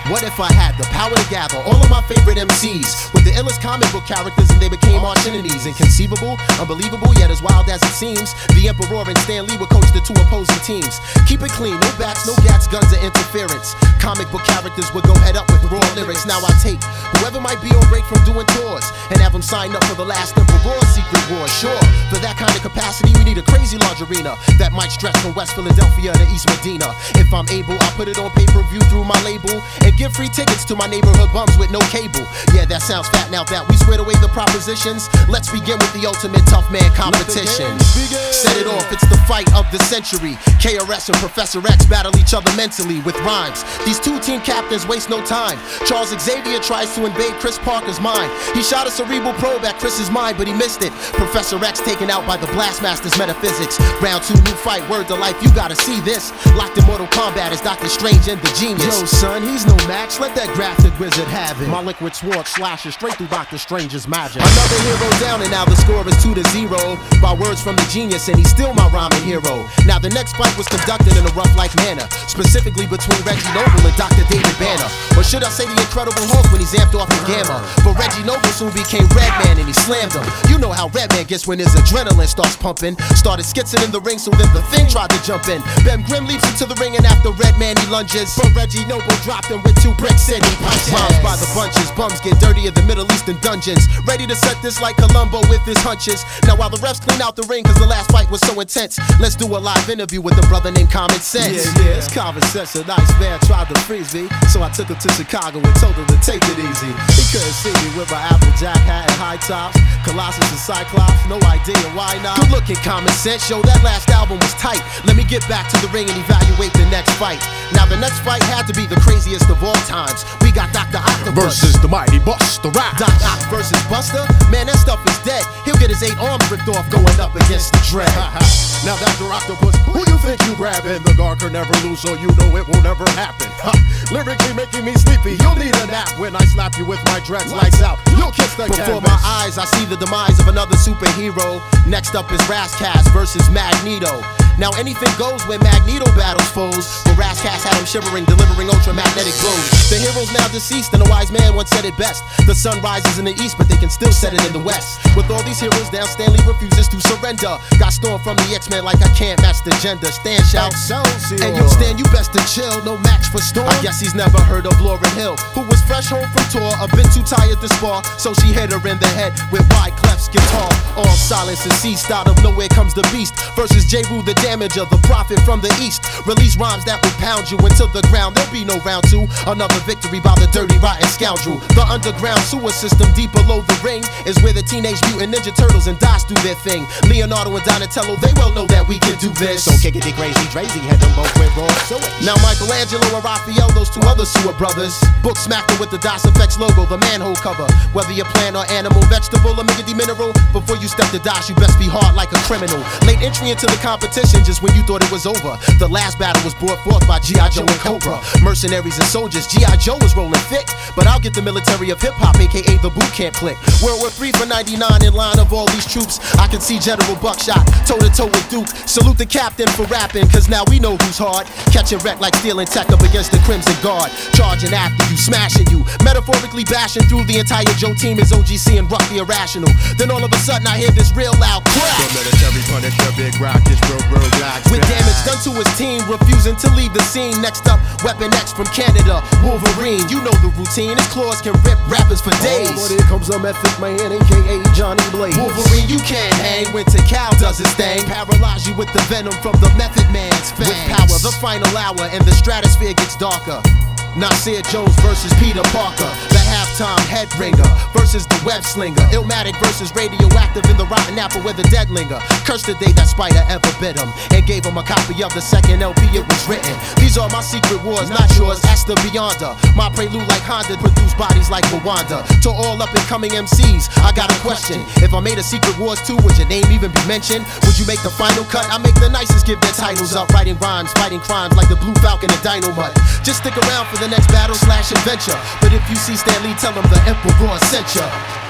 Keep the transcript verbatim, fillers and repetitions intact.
What if I had the power to gather all of my favorite M Cs with the illest comic book characters and they became arch enemies? Inconceivable, unbelievable, yet as wild as it seems, the Emperor and Stan Lee would coach the two opposing teams. Keep it clean, no bats, no gats, guns, or interference. Comic book characters would go head up with raw lyrics. Now I take whoever might be on break from doing tours and have them sign up for the last Emperor's Secret War. Sure, for that kind of capacity, we need a crazy large arena that might stretch from West Philadelphia to East Medina. If I'm able, I'll put it on pay-per-view through my label and give free tickets to my neighborhood bums with no cable. Yeah, that sounds fat now that we squared away the propositions. Let's begin with the ultimate tough man competition. Set it off, it's the fight of the century. K R S and Professor X battle each other mentally with rhymes. These two team captains waste no time. Charles Xavier tries to invade Chris Parker's mind. He shot a cerebral probe at Chris's mind, but he missed it. Professor X taken out by the Blastmaster's metaphysics. Round two, new fight, word to life, you gotta see this. Locked in Mortal Kombat is Doctor Strange and the Genius. Yo son, he's no match, let that graphic wizard have it. My liquid sword slashes straight through Doctor Strange's magic. Another hero down and now the score is two to zero. By words from the Genius and he's still my rhyming hero. Now the next fight was conducted in a rough-like manner, specifically between Reggie Noble and Doctor David Banner. Or should I say the Incredible Hulk when he's amped off in Gamma. But Reggie Noble soon became Redman and he slammed him. You know how Redman gets when his adrenaline starts pumping. Started skitzing in the ring so then the Thing tried to jump in. Ben Grimm leaps into the ring and after Redman he lunges. But Reggie Noble dropped him with two bricks and he punches. Rhymes by the bunches, bums get dirty in the Middle Eastern dungeons. Ready to set this like Columbo with his hunches. Now while the refs clean out the ring cause the last fight was so intense, let's do a live interview with a brother named Common Sense. Yeah, yeah, it's Common Sense. A nice man tried to freeze me, so I took him to Chicago and told him to take it easy. He couldn't see me with my Applejack hat and high tops, Colossus and Cyclops, no idea why not. Good looking Common Sense, yo, that last album was tight. Let me get back to the ring and evaluate the next fight. Now the next fight had to be the craziest of all times. We got Doctor Octopus versus the mighty Buster Rhymes. Doc Ock versus Buster? Man, that stuff is dead. He'll get his eight arms ripped off going up against the Dread. Now Doctor Octopus, who you think you grabbing? The guard can never lose, so you know it will never happen. Ha. Lyrically making me sleepy, you'll need a nap when I slap you with my dreads. Lights out, you'll kiss the Before canvas. my eyes, I see the demise of another superhero. Next up is Rascas versus Magneto. Now anything goes when Magneto battles foes, but Rascas had him shivering, delivering ultramagnetic blows. The hero's now deceased and a wise man once said it best. The sun rises in the east, but they can still set it in the west. With all these heroes down, Stanley refuses to surrender. Got stormed from the X-Men like I can't match the gender. Stan shouts, and you Stan, you best to chill, no match for Storm. I guess he's never heard of Lauryn Hill, who was fresh home from tour, a bit too tired to spar, so she hit her in the head with Wyclef's guitar. All silence and ceased, out of nowhere comes the beast versus J. Rue the Damager, the prophet from the east. Release rhymes that will pound you into the ground. There'll be no round two. Another victory by the dirty, rotten scoundrel. The underground sewer system deep below the ring is where the Teenage Mutant Ninja Turtles and Dots do their thing. Leonardo and Donatello, they well know that we can do this. So kick it, crazy, crazy, had them both with raw sewage. Now Michelangelo and Raphael, those two other sewer brothers, book smacked her with the DOS Effects logo, the manhole cover. Whether you're plant or animal, vegetable or miggity mineral, before you step to DOS, you best be hard like a criminal. Late entry into the competition just when you thought it was over. The last battle was brought forth by G I Joe and Cobra. Mercenaries and soldiers, G I Joe was rolling thick, but I'll get the military of hip-hop, aka the boot camp clique. World War Three for ninety-nine in line of all these troops. I can see General Buckshot, toe-to-toe with Duke. Salute the captain for rapping, cause now we know who's hard. Catch a wreck like stealing tech up against the Crimson Guard. Charging after you, smashing you, metaphorically bashing through the entire Joe team is O G C and Ruck the Irrational. Then all of a sudden I hear this real loud crack. The military punish your big rock, it's real, real black. With damage done to his team, refusing to leave the scene. Next up, Weapon X from Canada, Wolverine. You know the routine, his claws can rip rappers for days. Oh, but here comes a Method Man, aka Johnny Blaze. Wolverine, you can't hang when Tikal does his thing. Paralyze you with the venom from the Method Man's fangs. With power, the final hour, and the stratosphere gets darker. Nasir Jones versus Peter Parker, the halftime headringer versus the web slinger. Illmatic versus radioactive in the rotten apple where the dead linger. Cursed the day that spider ever bit him and gave him a copy of the second L P it was written. These are my secret wars, not yours. Ask the Beyonder. My prelude like Honda produced bodies like Rwanda. To all up and coming M Cs, I got a question. If I made a Secret Wars two, would your name even be mentioned? Would you make the final cut? I make the nicest give their titles up. Writing rhymes, fighting crimes like the Blue Falcon and Dynamite. Just stick around for the next battle slash adventure. But if you see Stan Lee, tell him the Emperor sent ya.